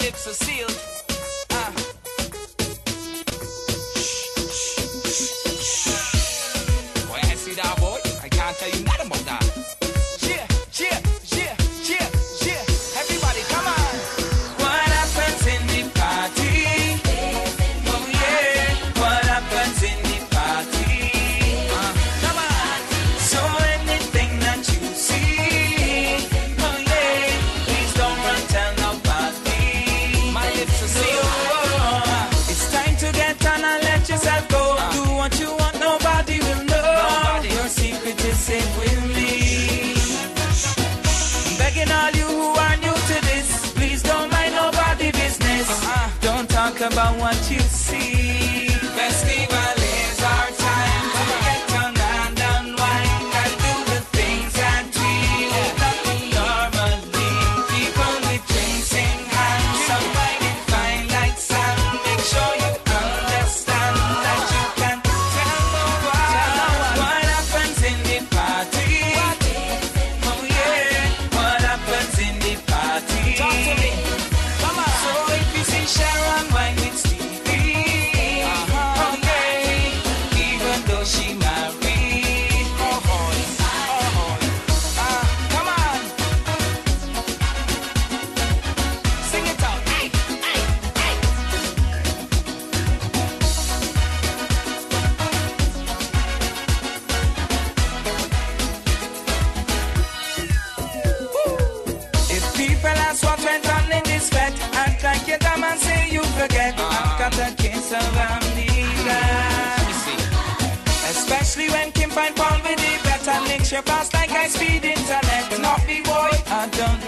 lips are sealed. Boy, I see that, boy. I can't tell you nothing about that. Yeah, yeah, yeah, yeah, yeah. Everybody, come on. What happens in the party? Oh yeah. What happens in the party? Come on. So anything that you see, oh yeah, please don't run tell nobody. My lips are sealed. It's time to get on and let yourself go. Do what you want, nobody will know. Your secret is safe with me. I'm begging all you who are new to this, please don't mind nobody business. Don't talk about what you see. Festival is our time to get drunk and unwind and do the things that we not do normally. People with drinks in hand, some riding fine like sand. Make sure you understand that you can tell nobody what happens in the party. Oh yeah, what happens in the party? Talk to me. Come on. So if you see Sharon wine with Stevie, oh yeah, even though she married, come on, sing it out. Hey, hey, hey. If people ask what went on in this fete, act like you come and say you forget. I've got a case of amnesia. Especially when Kim find Paul with the better mix your pass like high speed internet. Not big boy, I don't